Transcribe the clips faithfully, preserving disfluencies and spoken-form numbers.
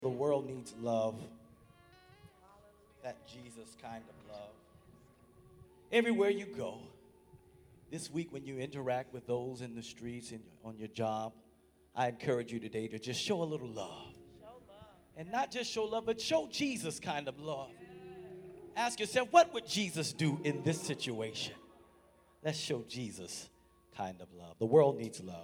The world needs love, that Jesus kind of love. Everywhere you go, this week when you interact with those in the streets and on your job, I encourage you today to just show a little love. Show love. And not just show love, but show Jesus kind of love. Ask yourself, what would Jesus do in this situation? Let's show Jesus kind of love. The world needs love.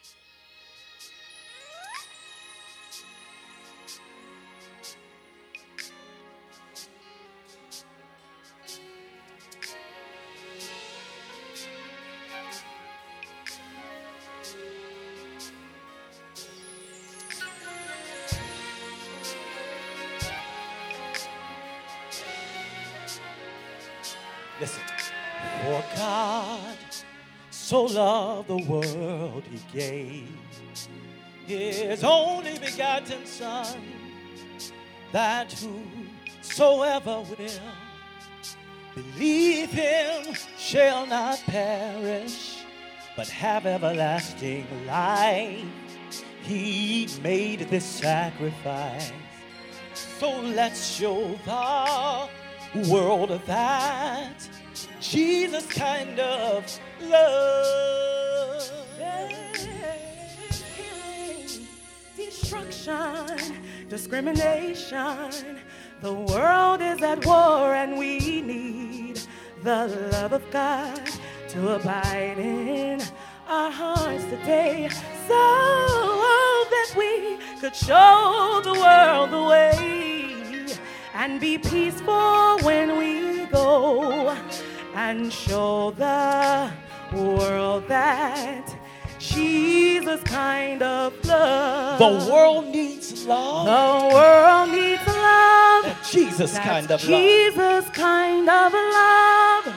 Listen. For God so loved the world, he gave his only begotten Son, that whosoever will believe him shall not perish, but have everlasting life. He made this sacrifice, so let's show the world of that Jesus kind of love. Killing, destruction, discrimination. The world is at war and we need the love of God to abide in our hearts today, so that we could show the world the way and be peaceful when we go, and show the world that Jesus kind of love. The world needs love. The world needs love. That Jesus That's kind of love. Jesus kind of love.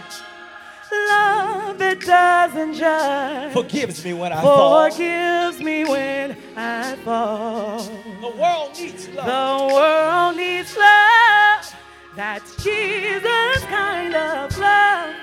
Love that doesn't judge. Forgives me when I fall. Forgives me when I fall. The world needs love. The world needs love. That's Jesus kind of love.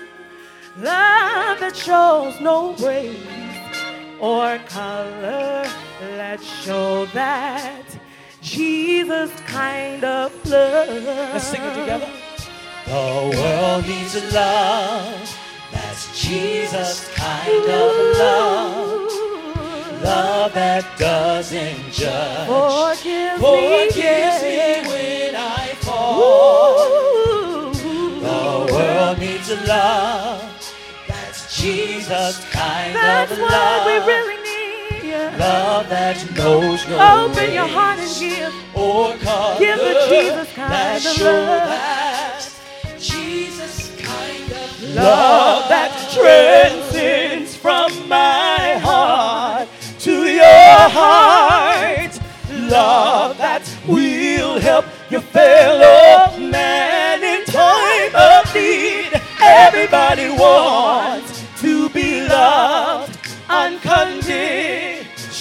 Love that shows no race or color. Let's show that Jesus kind of love. Let's sing it together. The world needs love. That's Jesus kind of love. Love that doesn't judge. Forgive, Forgives me, me when I fall. Ooh. The world needs love. That's Jesus kind That's of what love. we really need. Yeah. Love that knows no Open race your heart and give. or color. Give the Jesus kind that of show love. that Jesus kind of love, Love that that transcends from my heart to your heart. Love that will help your fellow man in time of need. Everybody wants to be loved unconditionally.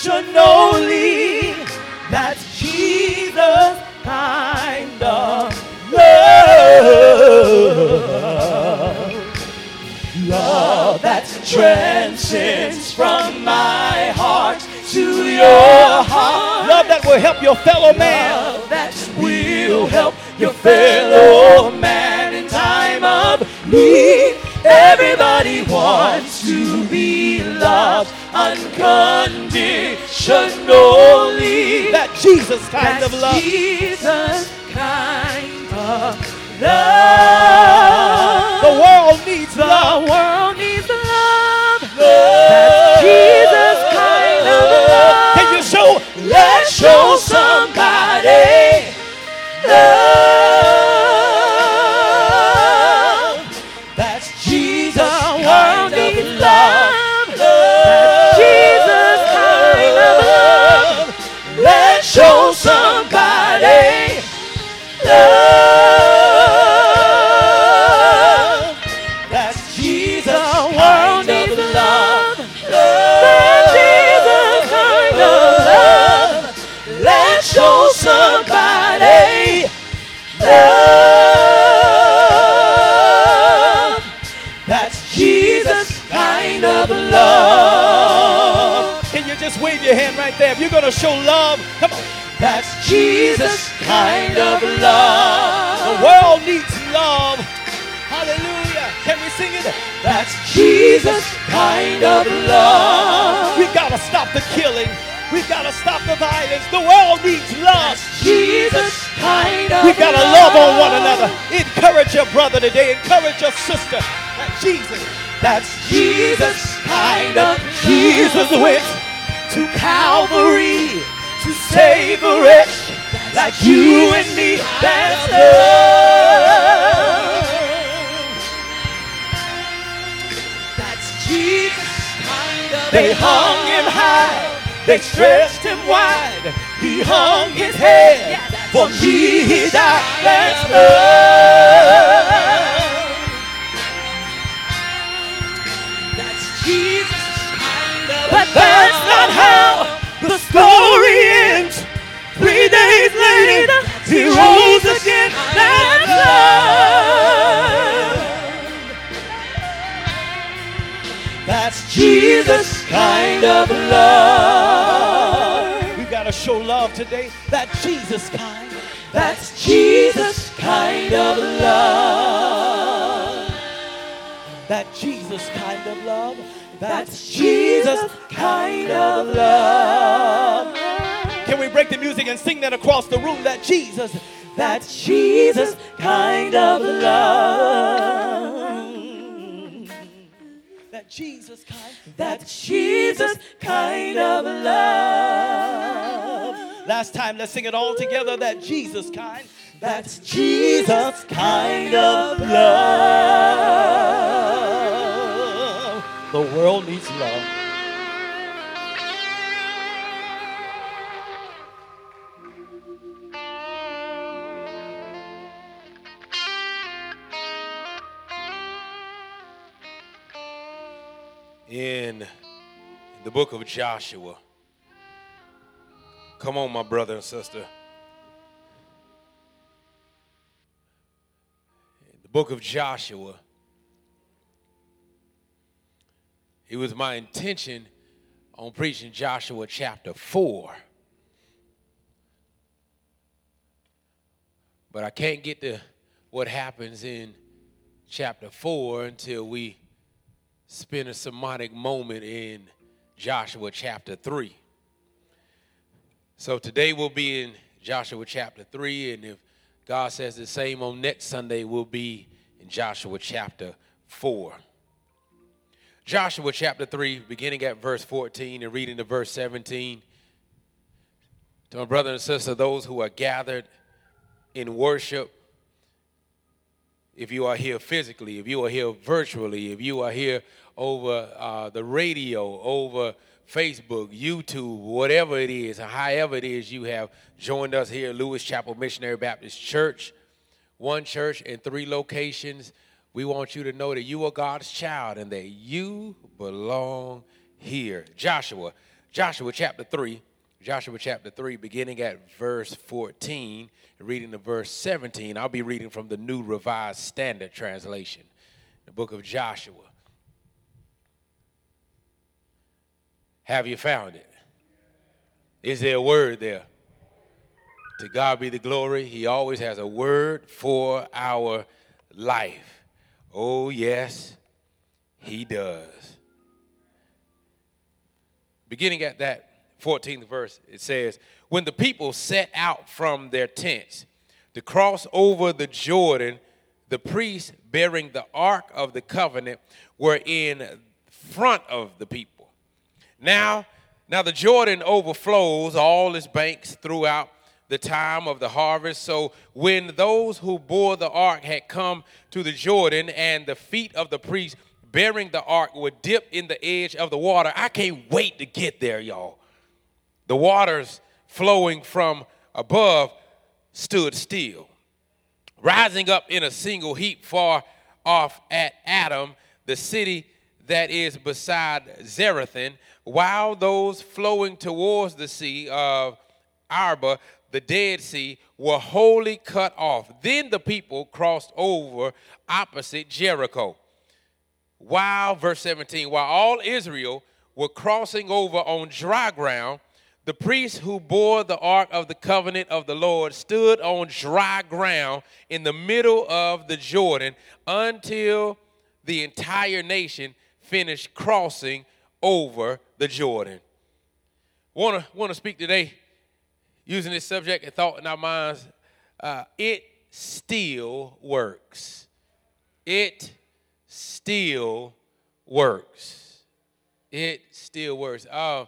That's Jesus kind of love. Love that transcends from my heart to your heart. Love that will help your fellow man. Love that will help your fellow man in time of need. Everybody wants to be loved unconditionally. That Jesus kind That's of love. Jesus kind of love. The world needs love. The world needs love. Love. That's Jesus kind of love. Can you show? Let's show somebody love. That's Jesus kind of love. That's Jesus kind of love. Let's show somebody love. That's Jesus kind of love. That's Jesus kind of Love. Let's show somebody love. That's Jesus kind of love. Can you just wave your hand right there? If you're going to show love, come on. That's Jesus kind of love. The world needs love. Hallelujah. Can we sing it? That's Jesus kind of love. We gotta stop the killing. We gotta stop the violence. The world needs love. That's Jesus kind of We gotta love. love on one another. Encourage your brother today. Encourage your sister. That Jesus. That's Jesus kind of love. Jesus went to Calvary to save a wretch like you and me. That's love. That's Jesus kind of love. They hung him high. They stretched him wide. He hung his head. For me he died. That's love. That's Jesus kind of But that's not how the story ends. Three days later, he rose again. That's love. That's Jesus kind of love. We gotta show love today. That Jesus kind. That's Jesus kind of love. That Jesus kind of love. That's Jesus kind of love. Can we break the music and sing that across the room? That Jesus. That's Jesus kind of love. That Jesus kind. That's Jesus kind of love. Last time, let's sing it all together. That Jesus kind. That's Jesus kind of love. The world needs love. In the book of Joshua. Come on, my brother and sister. In the book of Joshua, it was my intention on preaching Joshua chapter four. But I can't get to what happens in chapter four until we spend a sermonic moment in Joshua chapter three. So today we'll be in Joshua chapter three, and if God says the same on next Sunday, we'll be in Joshua chapter four. Joshua chapter three, beginning at verse fourteen and reading to verse seventeen. To my brother and sister, those who are gathered in worship, if you are here physically, if you are here virtually, if you are here over uh, the radio, over Facebook, YouTube, whatever it is, however it is you have joined us here at Lewis Chapel Missionary Baptist Church, one church in three locations, we want you to know that you are God's child and that you belong here. Joshua, Joshua chapter three, Joshua chapter three, beginning at verse fourteen, and reading to verse seventeen. I'll be reading from the New Revised Standard Translation, the book of Joshua. Have you found it? Is there a word there? To God be the glory. He always has a word for our life. Oh, yes, he does. Beginning at that fourteenth verse, it says, when the people set out from their tents to cross over the Jordan, the priests bearing the Ark of the Covenant were in front of the people. Now, now the Jordan overflows all its banks throughout the time of the harvest. So when those who bore the ark had come to the Jordan, and the feet of the priests bearing the ark were dipped in the edge of the water, I can't wait to get there, y'all. The waters flowing from above stood still, rising up in a single heap far off at Adam, the city that is beside Zarethan, while those flowing towards the sea of Arba, the Dead Sea, were wholly cut off. Then the people crossed over opposite Jericho. While, verse seventeen, while all Israel were crossing over on dry ground, the priests who bore the ark of the covenant of the Lord stood on dry ground in the middle of the Jordan until the entire nation finished crossing over the Jordan. Want to want to speak today using this subject and thought in our minds. Uh, it still works. It still works. It still works. Uh,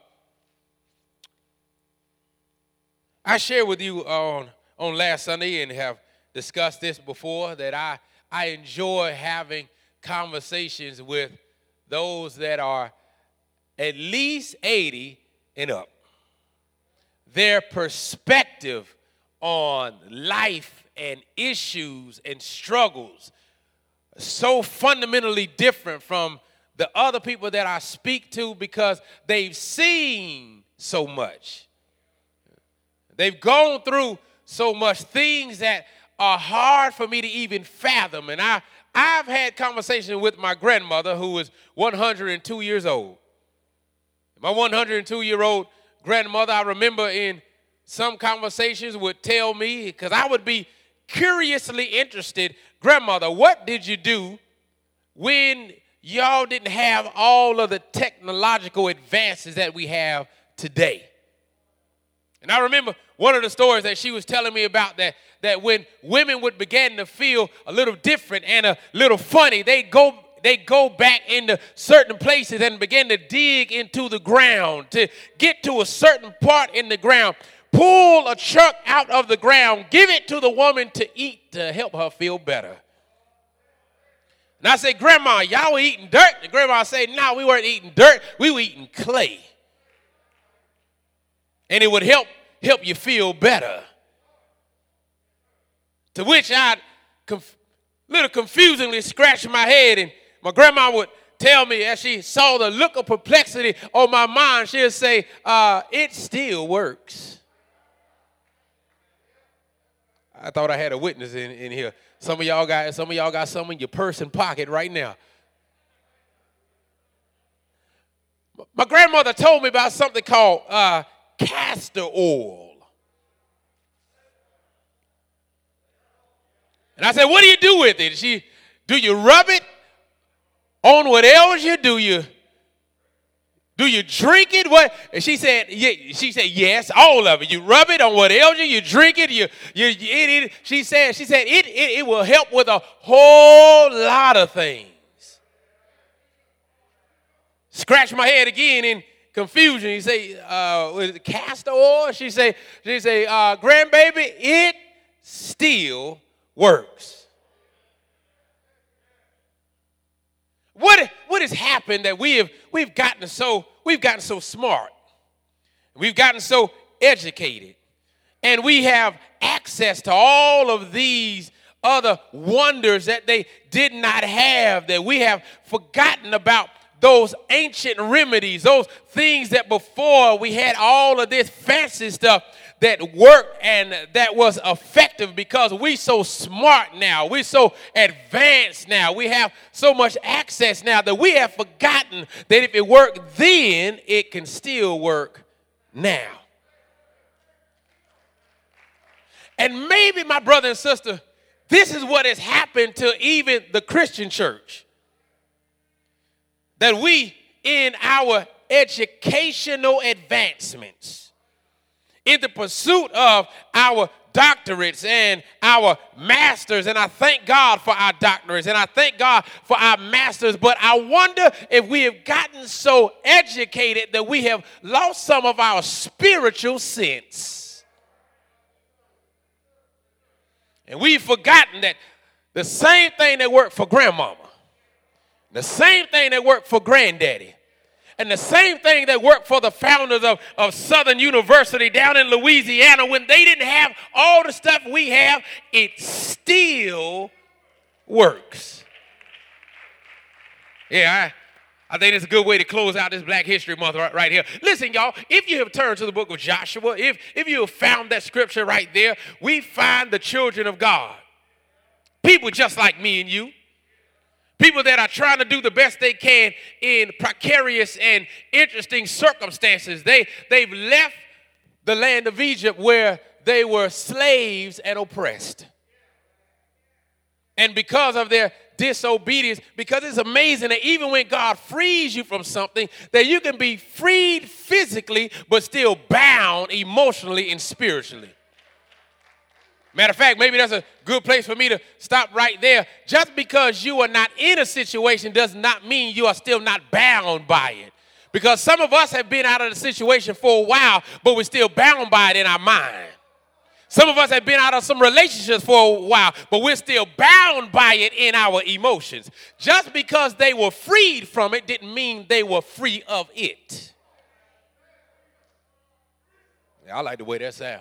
I shared with you on, on last Sunday and have discussed this before that I, I enjoy having conversations with those that are at least eighty and up. Their perspective on life and issues and struggles so fundamentally different from the other people that I speak to because they've seen so much. They've gone through so much things that are hard for me to even fathom. And I, I've had conversations with my grandmother who is one hundred two years old. My one hundred two-year-old grandmother, I remember in some conversations would tell me, because I would be curiously interested, grandmother, what did you do when y'all didn't have all of the technological advances that we have today? And I remember one of the stories that she was telling me about that, that when women would begin to feel a little different and a little funny, they'd go, they'd go back into certain places and begin to dig into the ground to get to a certain part in the ground, pull a chunk out of the ground, give it to the woman to eat to help her feel better. And I say, Grandma, y'all were eating dirt? And Grandma said, no, we weren't eating dirt. We were eating clay. And it would help help you feel better. To which I'd conf- little confusingly scratch my head, and my grandma would tell me as she saw the look of perplexity on my mind, she'd say, uh, it still works. I thought I had a witness in, in here. Some of y'all got some of y'all got some in your purse and pocket right now. My grandmother told me about something called uh, castor oil. And I said, what do you do with it? She, do you rub it on what ails you? Do you do you drink it? What? And she said, yeah, she said, yes, all of it. You rub it on what ails you, you drink it, you you eat it. She said, she said it, it, it will help with a whole lot of things. Scratch my head again in confusion. He say, uh, was it castor oil? She say, she say, uh, grandbaby, it still works. What, what has happened that we have we've gotten so we've gotten so smart, we've gotten so educated, and we have access to all of these other wonders that they did not have, that we have forgotten about those ancient remedies, those things that before we had all of this fancy stuff that worked and that was effective because we so smart now. We're so advanced now. We have so much access now that we have forgotten that if it worked then, it can still work now. And maybe, my brother and sister, this is what has happened to even the Christian church. That we, in our educational advancements, in the pursuit of our doctorates and our masters, and I thank God for our doctorates, and I thank God for our masters, but I wonder if we have gotten so educated that we have lost some of our spiritual sense. And we've forgotten that the same thing that worked for grandmama, the same thing that worked for granddaddy, and the same thing that worked for the founders of, of Southern University down in Louisiana, when they didn't have all the stuff we have, it still works. Yeah, I, I think it's a good way to close out this Black History Month right, right here. Listen, y'all, if you have turned to the book of Joshua, if, if you have found that scripture right there, we find the children of God. People just like me and you. People that are trying to do the best they can in precarious and interesting circumstances. They, they've left the land of Egypt where they were slaves and oppressed. And because of their disobedience, because it's amazing that even when God frees you from something, that you can be freed physically, but still bound emotionally and spiritually. Matter of fact, maybe that's a good place for me to stop right there. Just because you are not in a situation does not mean you are still not bound by it. Because some of us have been out of the situation for a while, but we're still bound by it in our mind. Some of us have been out of some relationships for a while, but we're still bound by it in our emotions. Just because they were freed from it didn't mean they were free of it. Yeah, I like the way that sounds.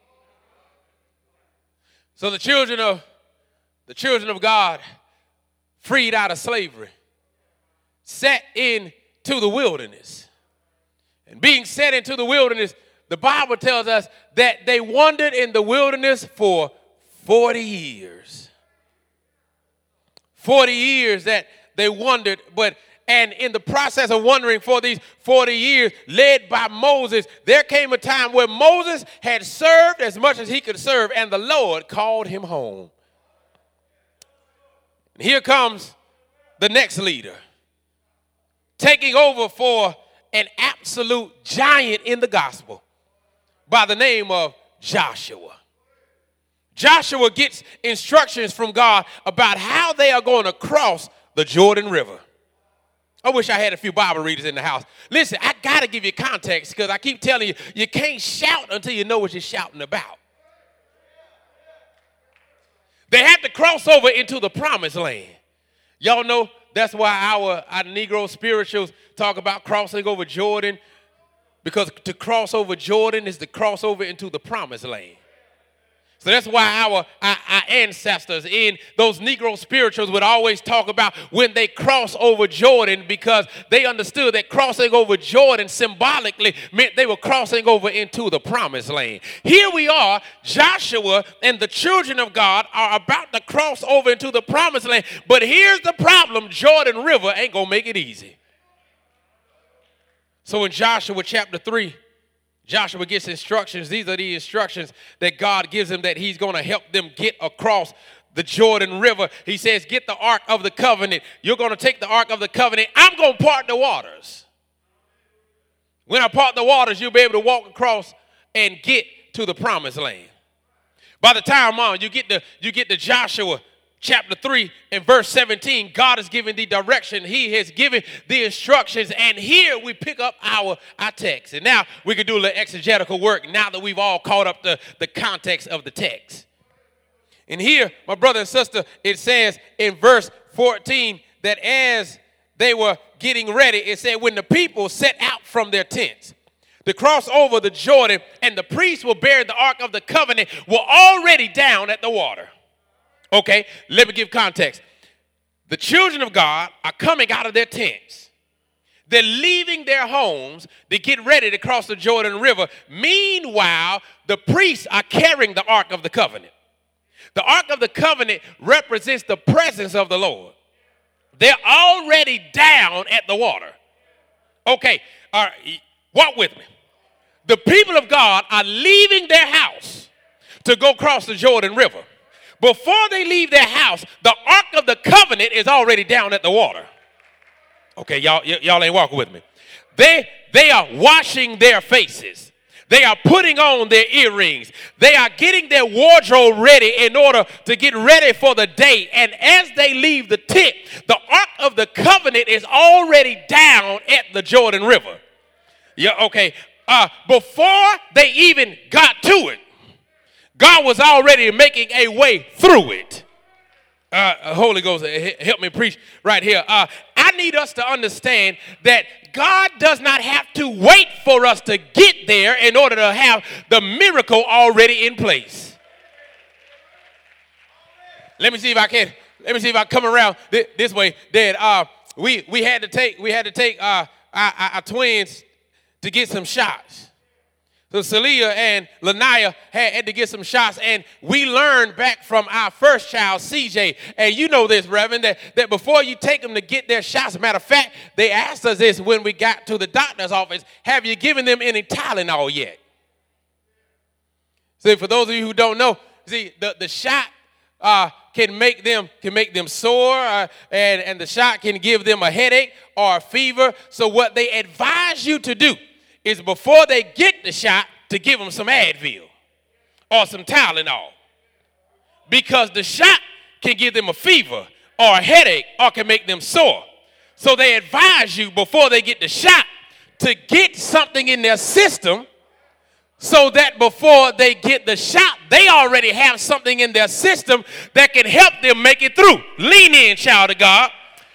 So the children of the children of God, freed out of slavery, set into the wilderness. And being set into the wilderness, the Bible tells us that they wandered in the wilderness for forty years. forty years that they wandered, but and in the process of wandering for these forty years, led by Moses, there came a time where Moses had served as much as he could serve, and the Lord called him home. And here comes the next leader, taking over for an absolute giant in the gospel by the name of Joshua. Joshua gets instructions from God about how they are going to cross the Jordan River. I wish I had a few Bible readers in the house. Listen, I got to give you context because I keep telling you, you can't shout until you know what you're shouting about. They had to cross over into the promised land. Y'all know that's why our, our Negro spirituals talk about crossing over Jordan, because to cross over Jordan is to cross over into the promised land. So that's why our, our, our ancestors in those Negro spirituals would always talk about when they cross over Jordan, because they understood that crossing over Jordan symbolically meant they were crossing over into the promised land. Here we are, Joshua and the children of God are about to cross over into the promised land. But here's the problem, Jordan River ain't going to make it easy. So in Joshua chapter three, Joshua gets instructions. These are the instructions that God gives him, that he's going to help them get across the Jordan River. He says, get the Ark of the Covenant. You're going to take the Ark of the Covenant. I'm going to part the waters. When I part the waters, you'll be able to walk across and get to the promised land. By the time on, you get to, you get to Joshua chapter three and verse seventeen, God has given the direction. He has given the instructions. And here we pick up our, our text. And now we can do a little exegetical work now that we've all caught up the, the context of the text. And here, my brother and sister, it says in verse fourteen that as they were getting ready, it said when the people set out from their tents to cross over the Jordan, and the priests will bear the Ark of the Covenant, were already down at the water. Okay, let me give context. The children of God are coming out of their tents. They're leaving their homes to get ready to cross the Jordan River. Meanwhile, the priests are carrying the Ark of the Covenant. The Ark of the Covenant represents the presence of the Lord. They're already down at the water. Okay, all right, walk with me. The people of God are leaving their house to go cross the Jordan River. Before they leave their house, the Ark of the Covenant is already down at the water. Okay, y'all, y- y'all ain't walking with me. They, they are washing their faces. They are putting on their earrings. They are getting their wardrobe ready in order to get ready for the day. And as they leave the tent, the Ark of the Covenant is already down at the Jordan River. Yeah, okay. Uh, before they even got to it, God was already making a way through it. Uh, Holy Ghost, help me preach right here. Uh, I need us to understand that God does not have to wait for us to get there in order to have the miracle already in place. Let me see if I can. Let me see if I come around th- this way. Dad, uh, we we had to take we had to take uh, our, our twins to get some shots. So Celia and Lanaya had, had to get some shots, and we learned back from our first child, C J, and you know this, Reverend, that, that before you take them to get their shots, matter of fact, they asked us this when we got to the doctor's office, have you given them any Tylenol yet? See, for those of you who don't know, see, the, the shot uh, can make them can make them sore, uh, and, and the shot can give them a headache or a fever. So what they advise you to do is before they get the shot, to give them some Advil or some Tylenol. Because the shot can give them a fever or a headache or can make them sore. So they advise you before they get the shot to get something in their system so that before they get the shot, they already have something in their system that can help them make it through. Lean in, child of God.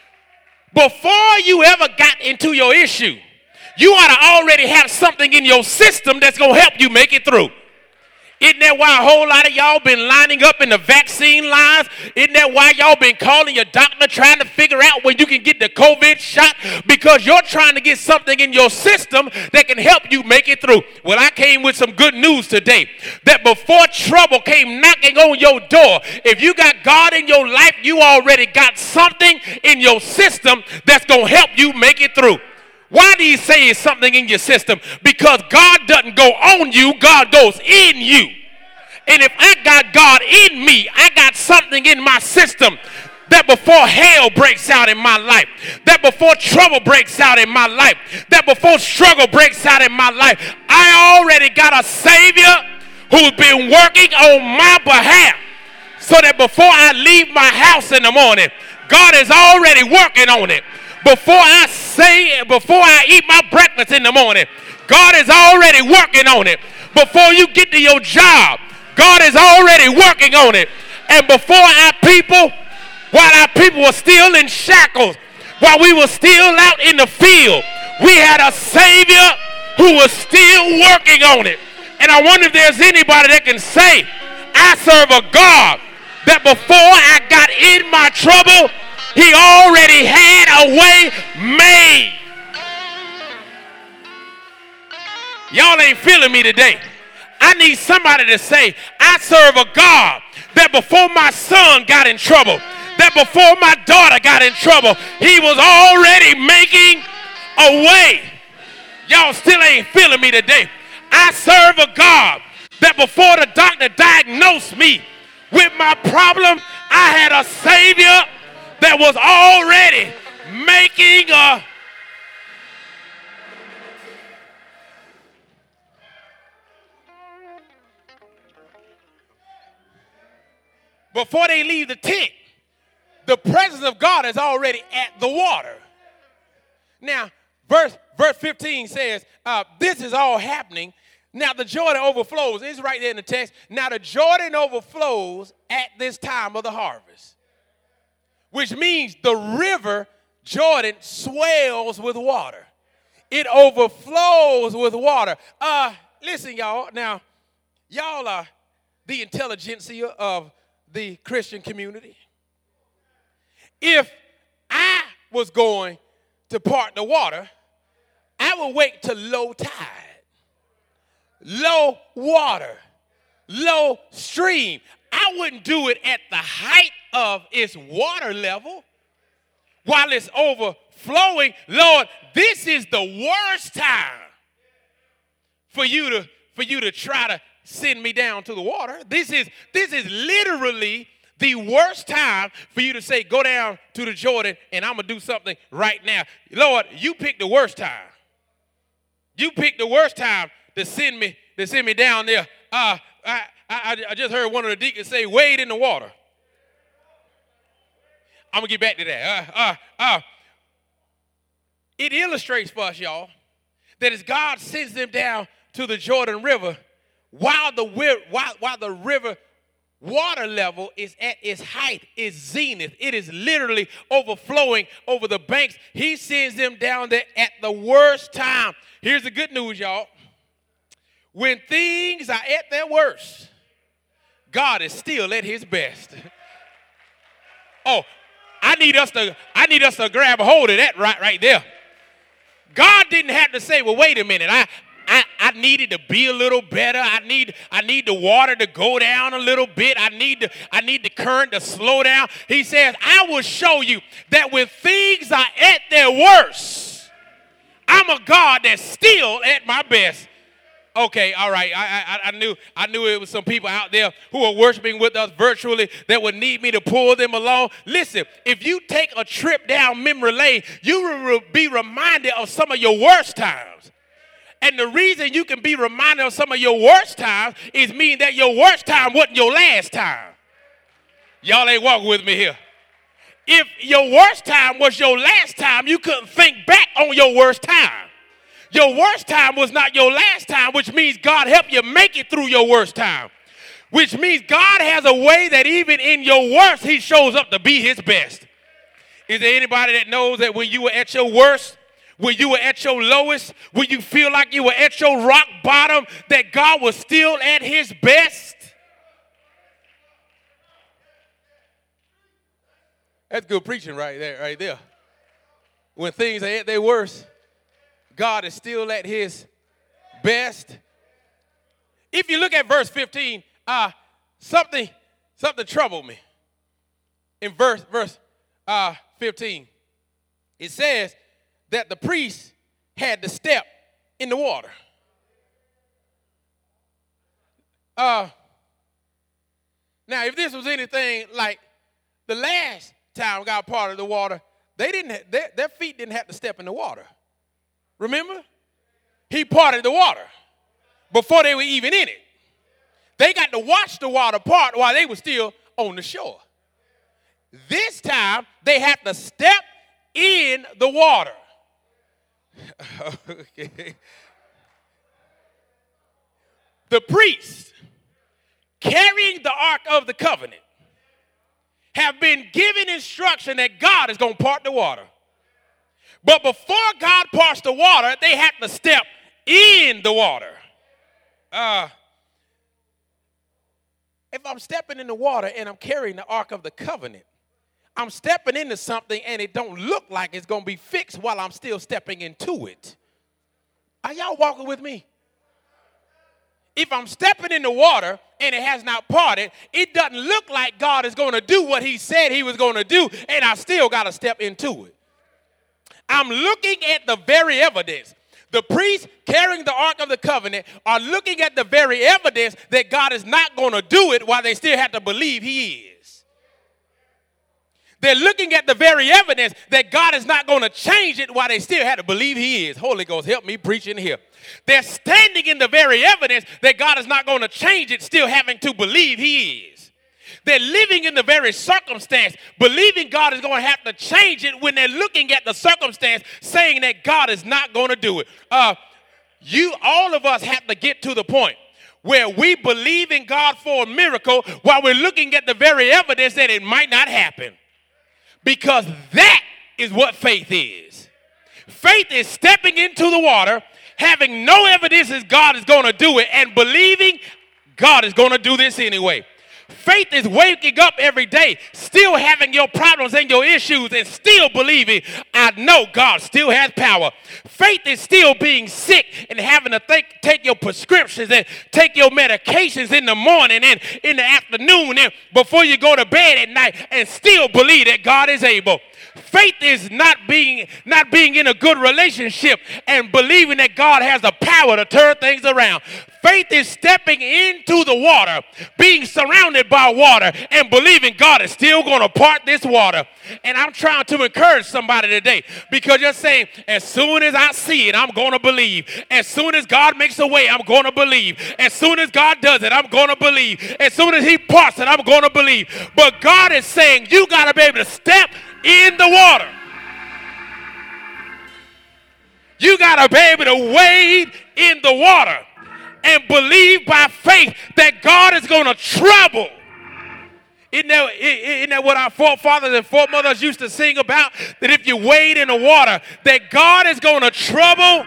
Before you ever got into your issue, you ought to already have something in your system that's going to help you make it through. Isn't that why a whole lot of y'all been lining up in the vaccine lines? Isn't that why y'all been calling your doctor trying to figure out when you can get the COVID shot? Because you're trying to get something in your system that can help you make it through. Well, I came with some good news today. That before trouble came knocking on your door, if you got God in your life, you already got something in your system that's going to help you make it through. Why do you say it's something in your system? Because God doesn't go on you, God goes in you. And if I got God in me, I got something in my system that before hell breaks out in my life, that before trouble breaks out in my life, that before struggle breaks out in my life, I already got a Savior who's been working on my behalf so that before I leave my house in the morning, God is already working on it. Before I say, before I eat my breakfast in the morning, God is already working on it. Before you get to your job, God is already working on it. And before our people, while our people were still in shackles, while we were still out in the field, we had a Savior who was still working on it. And I wonder if there's anybody that can say, I serve a God that before I got in my trouble, He already had a way made. Y'all ain't feeling me today. I need somebody to say, I serve a God that before my son got in trouble, that before my daughter got in trouble, He was already making a way. Y'all still ain't feeling me today. I serve a God that before the doctor diagnosed me with my problem, I had a Savior that was already making a before they leave the tent, the presence of God is already at the water. Now, verse verse fifteen says, uh, this is all happening. Now the Jordan overflows. It's right there in the text. Now the Jordan overflows at this time of the harvest, which means the river Jordan swells with water. It overflows with water. Uh, listen, y'all. Now, y'all are the intelligentsia of the Christian community. If I was going to part the water, I would wait till low tide, low water, low stream. I wouldn't do it at the height of its water level while it's overflowing. Lord, this is the worst time for you to for you to try to send me down to the water. This is this is literally the worst time for you to say, go down to the Jordan and I'm going to do something right now. Lord, you picked the worst time. You picked the worst time to send me to send me down there. Uh, I, I, I just heard one of the deacons say, wade in the water. I'm going to get back to that. Uh, uh, uh. It illustrates for us, y'all, that as God sends them down to the Jordan River, while the, while, while the river water level is at its height, its zenith, it is literally overflowing over the banks. He sends them down there at the worst time. Here's the good news, y'all. When things are at their worst, God is still at his best. Oh, I need us to, I need us to grab a hold of that right, right there. God didn't have to say, well, wait a minute. I, I, I needed to be a little better. I need, I need the water to go down a little bit. I need the, I need the current to slow down. He says, I will show you that when things are at their worst, I'm a God that's still at my best. Okay, all right. I, I I knew I knew it was some people out there who are worshiping with us virtually that would need me to pull them along. Listen, if you take a trip down memory lane, you will be reminded of some of your worst times. And the reason you can be reminded of some of your worst times is mean that your worst time wasn't your last time. Y'all ain't walking with me here. If your worst time was your last time, you couldn't think back on your worst time. Your worst time was not your last time, which means God helped you make it through your worst time. Which means God has a way that even in your worst, he shows up to be his best. Is there anybody that knows that when you were at your worst, when you were at your lowest, when you feel like you were at your rock bottom, that God was still at his best? That's good preaching right there, right there. When things are at their worst, God is still at his best. If you look at verse fifteen, uh, something, something troubled me. In verse, verse uh, fifteen, it says that the priest had to step in the water. Uh, now, if this was anything like the last time God parted the water, they didn't. Ha- their, their feet didn't have to step in the water. Remember? He parted the water before they were even in it. They got to watch the water part while they were still on the shore. This time, they had to step in the water. Okay. The priest carrying the Ark of the Covenant have been given instruction that God is going to part the water. But before God parts the water, they have to step in the water. Uh, if I'm stepping in the water and I'm carrying the Ark of the Covenant, I'm stepping into something and it don't look like it's going to be fixed while I'm still stepping into it. Are y'all walking with me? If I'm stepping in the water and it has not parted, it doesn't look like God is going to do what he said he was going to do, and I still got to step into it. I'm looking at the very evidence. The priests carrying the Ark of the Covenant are looking at the very evidence that God is not going to do it while they still have to believe he is. They're looking at the very evidence that God is not going to change it while they still have to believe he is. Holy Ghost, help me preach in here. They're standing in the very evidence that God is not going to change it, still having to believe he is. They're living in the very circumstance, believing God is going to have to change it when they're looking at the circumstance, saying that God is not going to do it. Uh, you, all of us have to get to the point where we believe in God for a miracle while we're looking at the very evidence that it might not happen. Because that is what faith is. Faith is stepping into the water, having no evidence that God is going to do it, and believing God is going to do this anyway. Faith is waking up every day, still having your problems and your issues, and still believing, I know God still has power. Faith is still being sick and having to think, take your prescriptions and take your medications in the morning and in the afternoon and before you go to bed at night, and still believe that God is able. Faith is not being not being in a good relationship and believing that God has the power to turn things around. Faith is stepping into the water, being surrounded by water, and believing God is still going to part this water. And I'm trying to encourage somebody today, because you're saying, as soon as I see it, I'm going to believe. As soon as God makes a way, I'm going to believe. As soon as God does it, I'm going to believe. As soon as he parts it, I'm going to believe. But God is saying, you got to be able to step in the water. You got to be able to wade in the water and believe by faith that God is going to trouble. Isn't that, isn't that what our forefathers and foremothers used to sing about? That if you wade in the water, that God is going to trouble.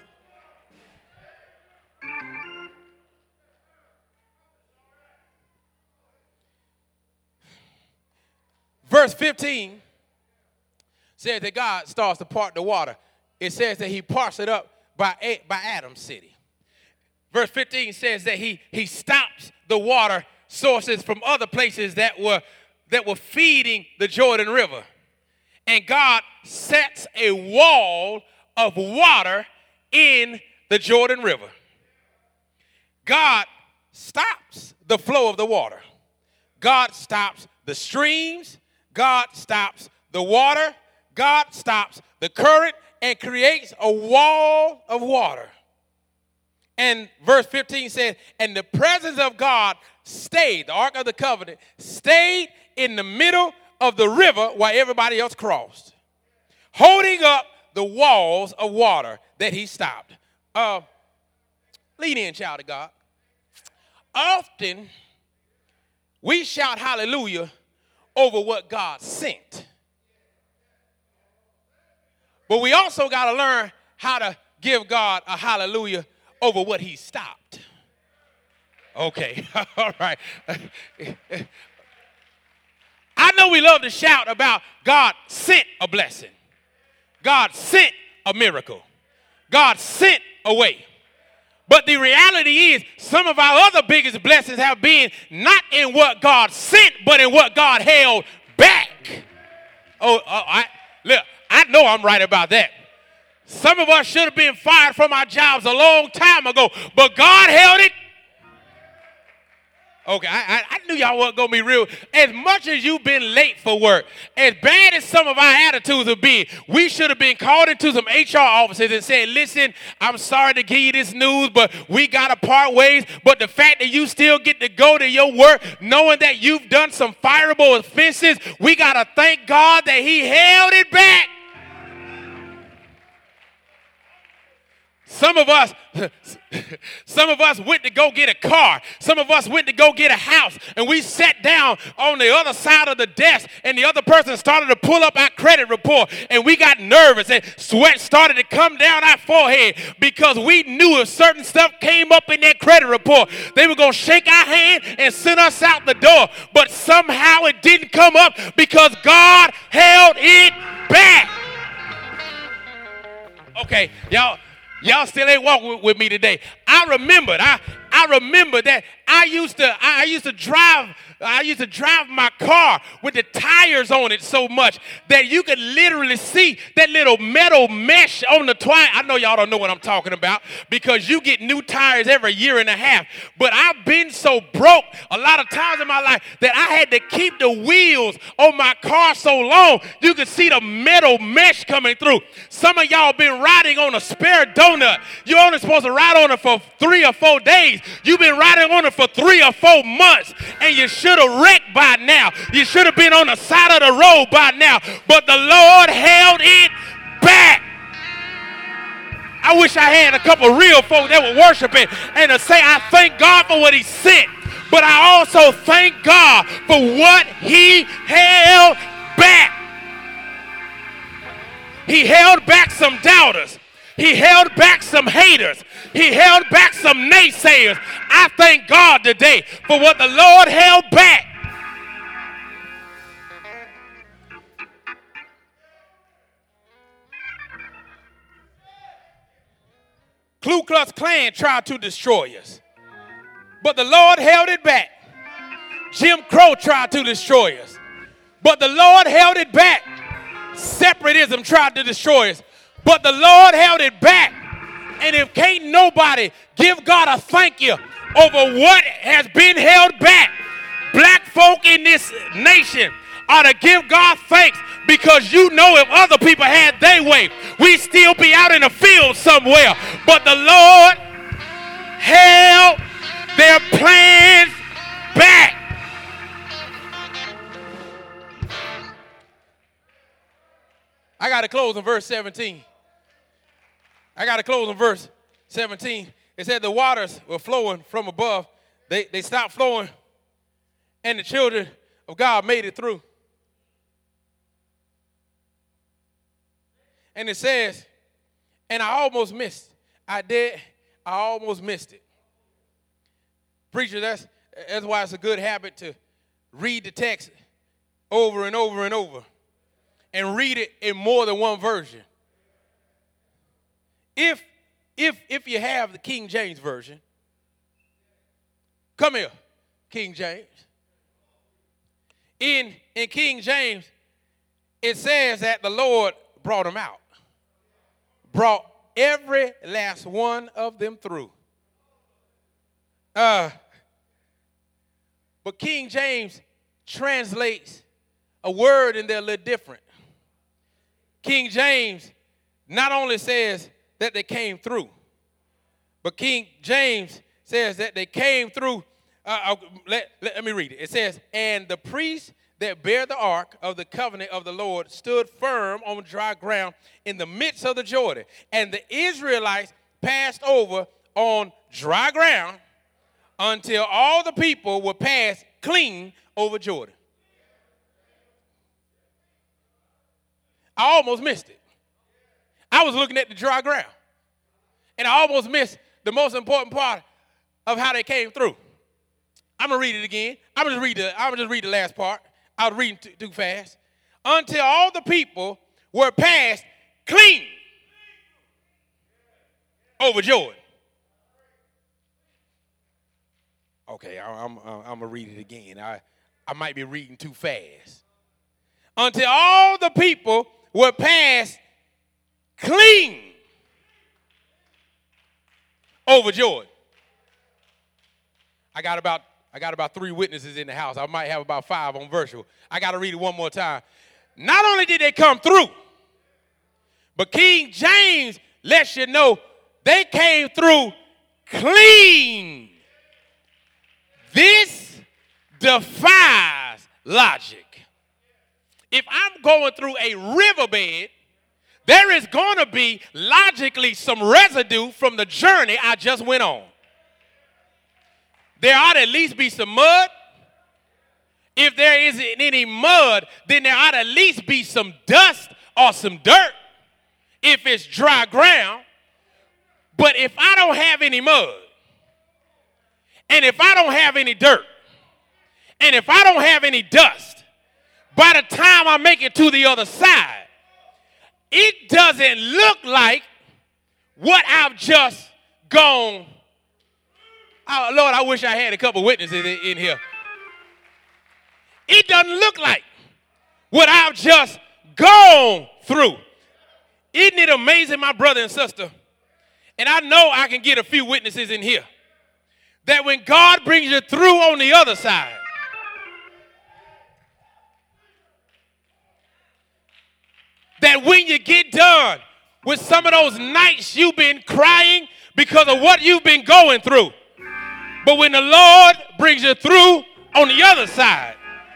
Verse fifteen says that God starts to part the water. It says that he parts it up by, by Adam's city. Verse fifteen says that he, he stops the water sources from other places that were, that were feeding the Jordan River. And God sets a wall of water in the Jordan River. God stops the flow of the water. God stops the streams. God stops the water. God stops the current and creates a wall of water. And verse fifteen says, and the presence of God stayed, the Ark of the Covenant, stayed in the middle of the river while everybody else crossed, holding up the walls of water that he stopped. Uh, lean in, child of God. Often, we shout hallelujah over what God sent. But we also got to learn how to give God a hallelujah over what he stopped. Okay, all right. I know we love to shout about God sent a blessing. God sent a miracle. God sent a way. But the reality is some of our other biggest blessings have been not in what God sent, but in what God held back. Oh, oh I, look, I know I'm right about that. Some of us should have been fired from our jobs a long time ago, but God held it. Okay, I, I, I knew y'all wasn't going to be real. As much as you've been late for work, as bad as some of our attitudes have been, we should have been called into some H R offices and said, listen, I'm sorry to give you this news, but we got to part ways. But the fact that you still get to go to your work, knowing that you've done some fireable offenses, we got to thank God that he held it back. Some of us, some of us went to go get a car. Some of us went to go get a house. And we sat down on the other side of the desk, and the other person started to pull up our credit report. And we got nervous, and sweat started to come down our forehead because we knew if certain stuff came up in that credit report, they were going to shake our hand and send us out the door. But somehow it didn't come up because God held it back. Okay, y'all. Y'all still ain't walking with, with me today. I remembered. I I remember that I used to I, I used to drive I used to drive my car with the tires on it so much that you could literally see that little metal mesh on the twine. I know y'all don't know what I'm talking about because you get new tires every year and a half. But I've been so broke a lot of times in my life that I had to keep the wheels on my car so long you could see the metal mesh coming through. Some of y'all been riding on a spare donut. You're only supposed to ride on it for three or four days. You've been riding on it for three or four months, and you should have wrecked by now. You should have been on the side of the road by now, but the Lord held it back. I wish I had a couple real folk that were worshiping and to say, I thank God for what he sent, but I also thank God for what he held back. He held back some doubters. He held back some haters. He held back some naysayers. I thank God today for what the Lord held back. Ku Klux Klan tried to destroy us, but the Lord held it back. Jim Crow tried to destroy us, but the Lord held it back. Separatism tried to destroy us, but the Lord held it back. And if can't nobody give God a thank you over what has been held back, black folk in this nation ought to give God thanks, because you know if other people had their way, we'd still be out in the field somewhere. But the Lord held their plans back. I got to close in verse seventeen. I got to close in verse seventeen. It said the waters were flowing from above. They, they stopped flowing, and the children of God made it through. And it says, and I almost missed. I did. I almost missed it. Preacher, that's, that's why it's a good habit to read the text over and over and over and read it in more than one version. If, if, if you have the King James Version, come here, King James. In, in King James, it says that the Lord brought them out, brought every last one of them through. Uh, but King James translates a word in there a little different. King James not only says that they came through, but King James says that they came through. Uh, let, let, let me read it. It says, and the priests that bear the ark of the covenant of the Lord stood firm on dry ground in the midst of the Jordan. And the Israelites passed over on dry ground until all the people were passed clean over Jordan. I almost missed it. I was looking at the dry ground. And I almost missed the most important part of how they came through. I'm going to read it again. I'm going to read the, I'm going to just read the last part. I was reading too, too fast. Until all the people were passed clean over Jordan. Okay, I, I'm, I'm, I'm going to read it again. I, I might be reading too fast. Until all the people were passed clean over Jordan. I got about I got about three witnesses in the house. I might have about five on virtual. I got to read it one more time. Not only did they come through, but King James lets you know they came through clean. This defies logic. If I'm going through a riverbed, there is going to be logically some residue from the journey I just went on. There ought to at least be some mud. If there isn't any mud, then there ought to at least be some dust or some dirt if it's dry ground. But if I don't have any mud, and if I don't have any dirt, and if I don't have any dust, by the time I make it to the other side, it doesn't look like what I've just gone. Oh, Lord, I wish I had a couple witnesses in, in here. It doesn't look like what I've just gone through. Isn't it amazing, my brother and sister? And I know I can get a few witnesses in here. That when God brings you through on the other side, that when you get done with some of those nights you've been crying because of what you've been going through, but when the Lord brings you through on the other side,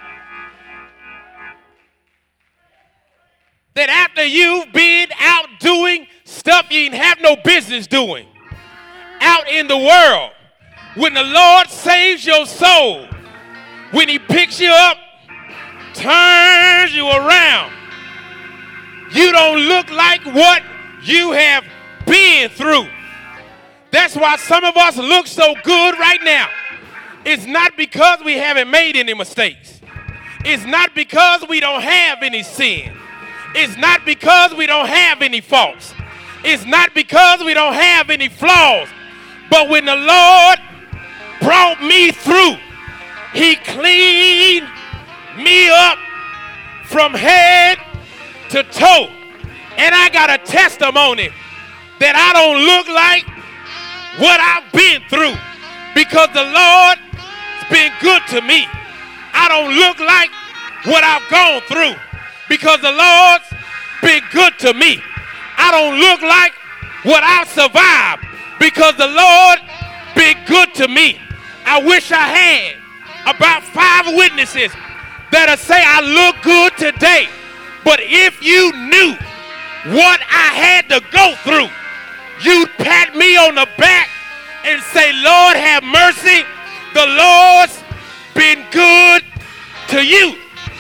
that after you've been out doing stuff you ain't have no business doing, out in the world, when the Lord saves your soul, when he picks you up, turns you around, you don't look like what you have been through. That's why some of us look so good right now. It's not because we haven't made any mistakes. It's not because we don't have any sin. It's not because we don't have any faults. It's not because we don't have any flaws. But when the Lord brought me through, he cleaned me up from head to toe. And I got a testimony that I don't look like what I've been through because the Lord's been good to me. I don't look like what I've gone through because the Lord's been good to me. I don't look like what I've survived because the Lord been good to me. I wish I had about five witnesses that'll say I look good today. But if you knew what I had to go through, you'd pat me on the back and say, Lord, have mercy. The Lord's been good to you.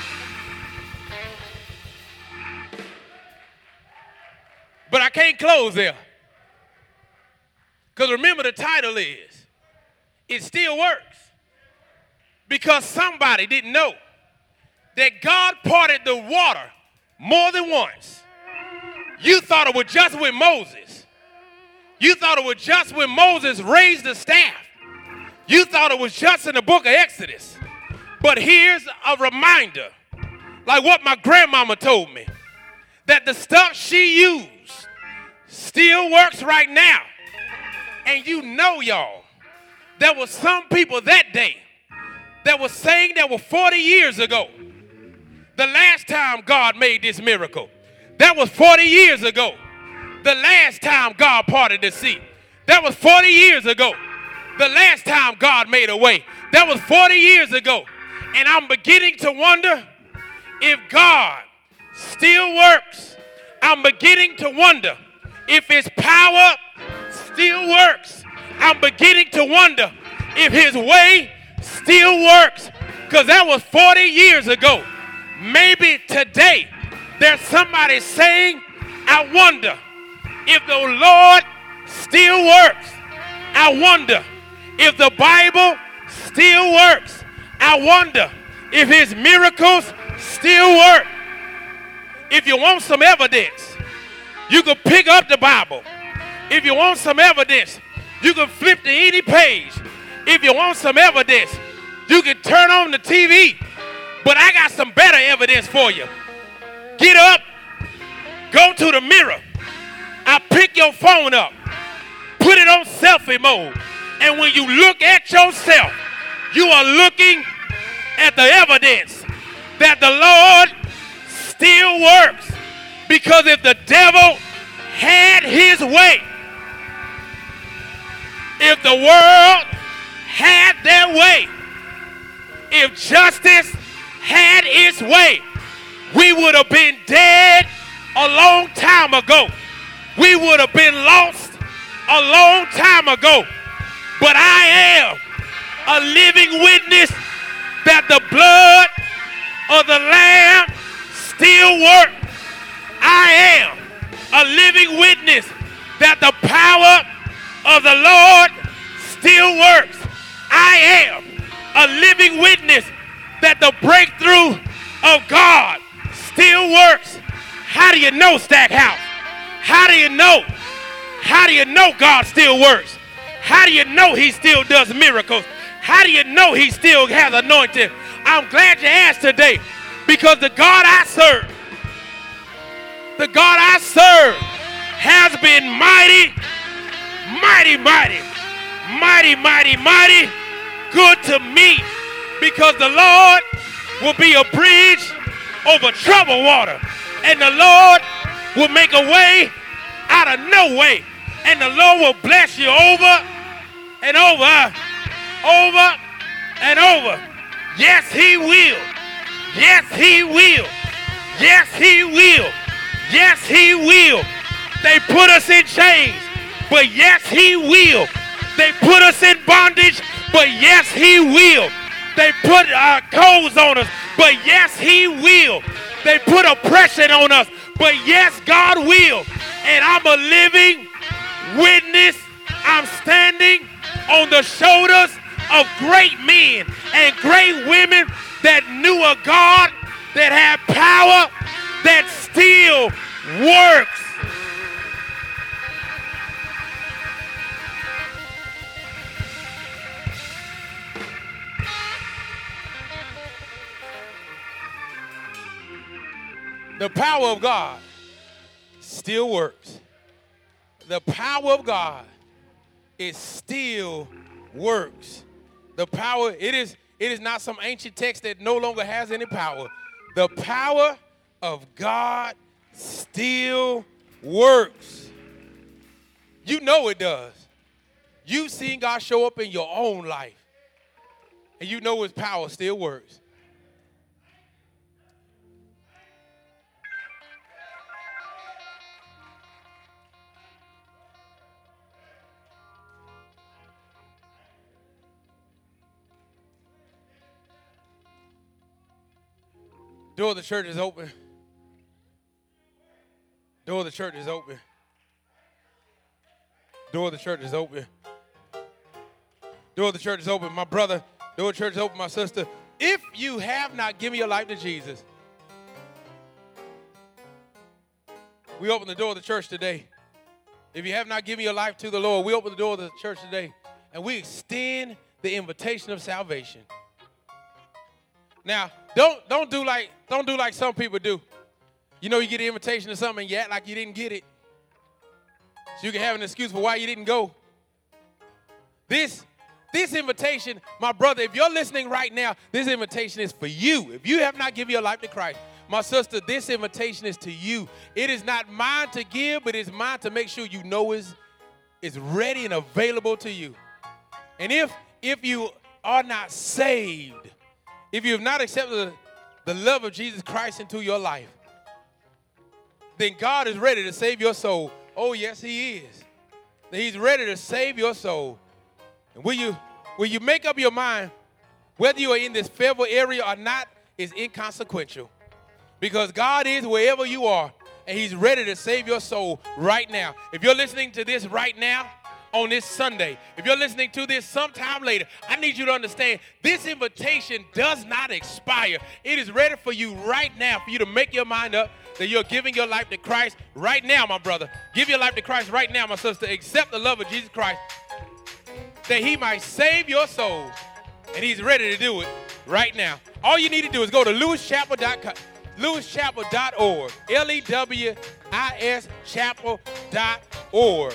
But I can't close there. Because remember, the title is, it still works. Because somebody didn't know that God parted the water more than once. You thought it was just with Moses. You thought it was just when Moses raised the staff. You thought it was just in the book of Exodus. But here's a reminder, like what my grandmama told me, that the stuff she used still works right now. And you know, y'all, there were some people that day that were saying that were forty years ago, the last time God made this miracle. That was forty years ago, the last time God parted the sea. That was forty years ago, the last time God made a way. That was forty years ago. And I'm beginning to wonder if God still works. I'm beginning to wonder if his power still works. I'm beginning to wonder if his way still works. Because that was forty years ago. Maybe today there's somebody saying, I wonder if the Lord still works. I wonder if the Bible still works. I wonder if his miracles still work. If you want some evidence, you can pick up the Bible. If you want some evidence, you can flip to any page. If you want some evidence, you can turn on the T V. But I got some better evidence for you. Get up, go to the mirror. I pick your phone up, put it on selfie mode. And when you look at yourself, you are looking at the evidence that the Lord still works. Because if the devil had his way, if the world had their way, if justice had its way, we would have been dead a long time ago. We would have been lost a long time ago. But I am a living witness that the blood of the Lamb still works. I am a living witness that the power of the Lord still works. I am a living witness that the breakthrough of God still works. How do you know, Stackhouse? How do you know? How do you know God still works? How do you know he still does miracles? How do you know he still has anointing? I'm glad you asked today, because the God I serve, the God I serve has been mighty, mighty, mighty, mighty, mighty, mighty good to me, because the Lord will be a bridge over troubled water, and the Lord will make a way out of no way, and the Lord will bless you over and over, over and over. Yes, he will. Yes, he will. Yes, he will. Yes, he will. They put us in chains, but yes, he will. They put us in bondage, but yes, he will. They put uh, coals on us, but yes, he will. They put oppression on us, but yes, God will. And I'm a living witness. I'm standing on the shoulders of great men and great women that knew a God that had power that still works. The power of God still works. The power of God, it still works. The power, it is, it is not some ancient text that no longer has any power. The power of God still works. You know it does. You've seen God show up in your own life, and you know his power still works. Door of the church is open. Door of the church is open. Door of the church is open. Door of the church is open. My brother, door of the church is open. My sister, if you have not given your life to Jesus, we open the door of the church today. If you have not given your life to the Lord, we open the door of the church today, and we extend the invitation of salvation. Now, don't don't do like don't do like some people do. You know, you get an invitation to something and you act like you didn't get it, so you can have an excuse for why you didn't go. This this invitation, my brother, if you're listening right now, this invitation is for you. If you have not given your life to Christ, my sister, this invitation is to you. It is not mine to give, but it's mine to make sure you know is is ready and available to you. And if if you are not saved, if you have not accepted the, the love of Jesus Christ into your life, then God is ready to save your soul. Oh, yes, he is. He's ready to save your soul. And will you, will you make up your mind whether you are in this Fayetteville area or not is inconsequential. Because God is wherever you are, and he's ready to save your soul right now. If you're listening to this right now, on this Sunday, if you're listening to this sometime later, I need you to understand this invitation does not expire. It is ready for you right now, for you to make your mind up that you're giving your life to Christ right now, my brother. Give your life to Christ right now, my sister. Accept the love of Jesus Christ that he might save your soul, and he's ready to do it right now. All you need to do is go to lewis chapel dot com. lewis chapel dot org, L E W I S chapel dot org.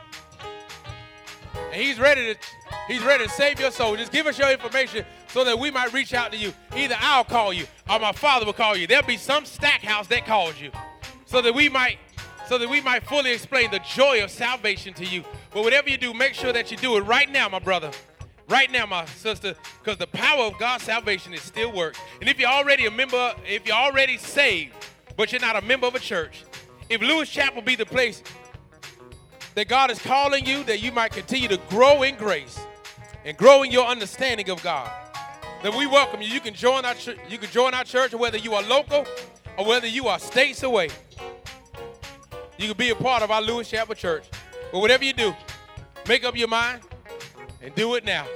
And he's ready to he's ready to save your soul. Just give us your information so that we might reach out to you. Either I'll call you or my father will call you. There'll be some stack house that calls you so that we might so that we might fully explain the joy of salvation to you. But whatever you do, make sure that you do it right now, my brother. Right now, my sister, because the power of God's salvation is still works. And if you're already a member, if you're already saved, but you're not a member of a church, if Lewis Chapel be the place that God is calling you, that you might continue to grow in grace and grow in your understanding of God, then we welcome you. You can join our ch- you can join our church, whether you are local or whether you are states away. You can be a part of our Lewis Chapel Church. But whatever you do, make up your mind and do it now.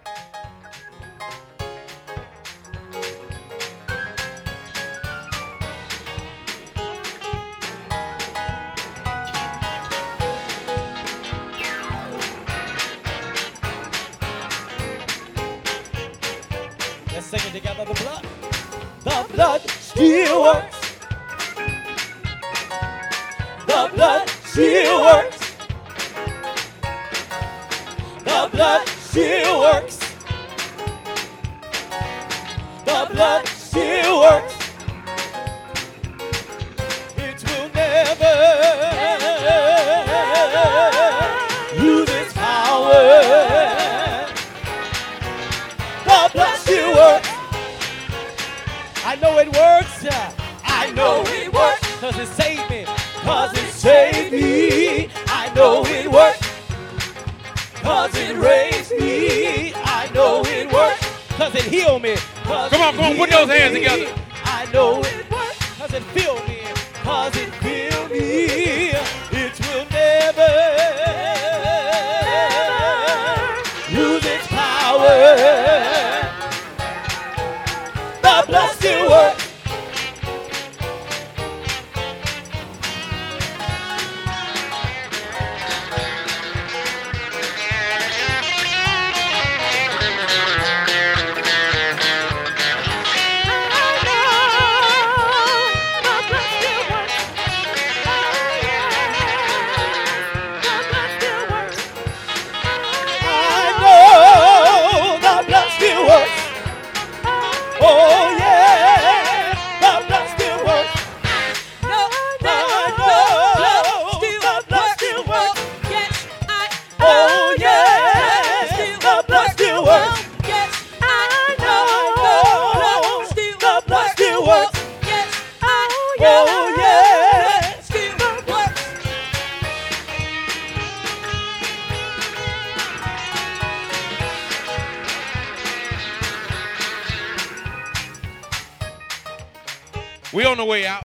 Let's sing it together. The blood, the blood still works. The blood still works. The blood still works. The blood still works. It will never lose its power. The blood still works. I know it works. I know it works. Cause it saved me. Cause it saved me. I know it works. Cause it raised me. I know it works. Cause it healed me. Cause come on, come on, put those hands me. together. I know it works. Cause it filled me. Cause it filled me. It will never lose its power. The blood still works. We're on the way out.